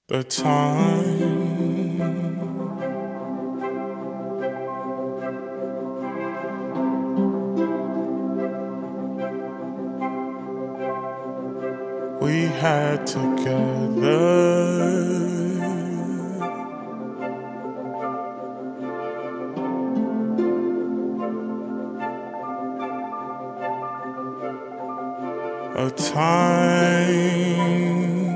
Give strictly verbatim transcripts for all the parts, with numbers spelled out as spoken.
the time we had together. A time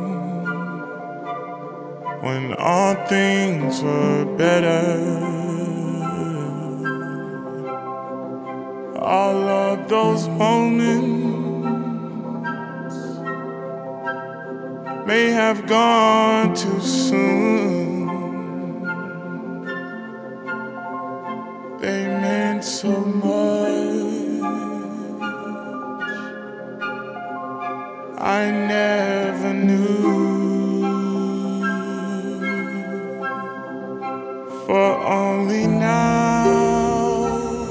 when all things were better. All of those moments may have gone too soon. They meant so much. I never knew, for only now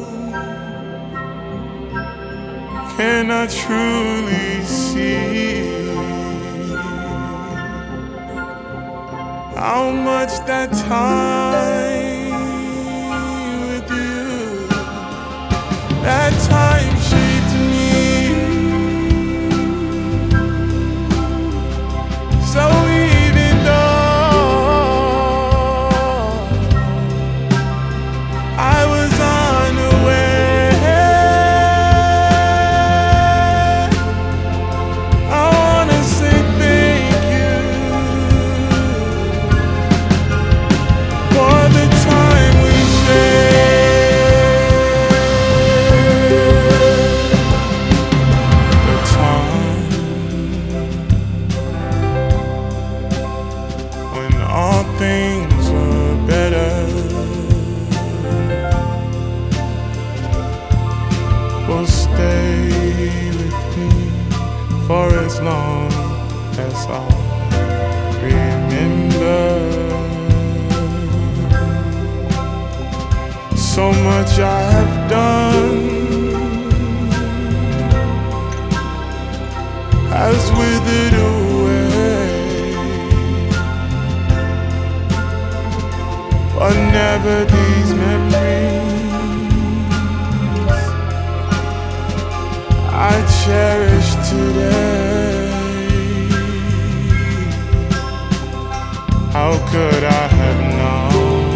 can I truly see how much that time with you, that time shaped me. So even though I was unaware, I wanna say thank you for the time we shared. The time when all things were better. Will stay with me for as long as I remember. So much I have done has withered away, but never these memories I cherish today. How could I have known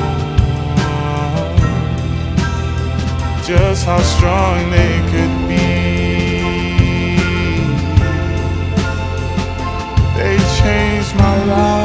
just how strong they could be? They changed my life.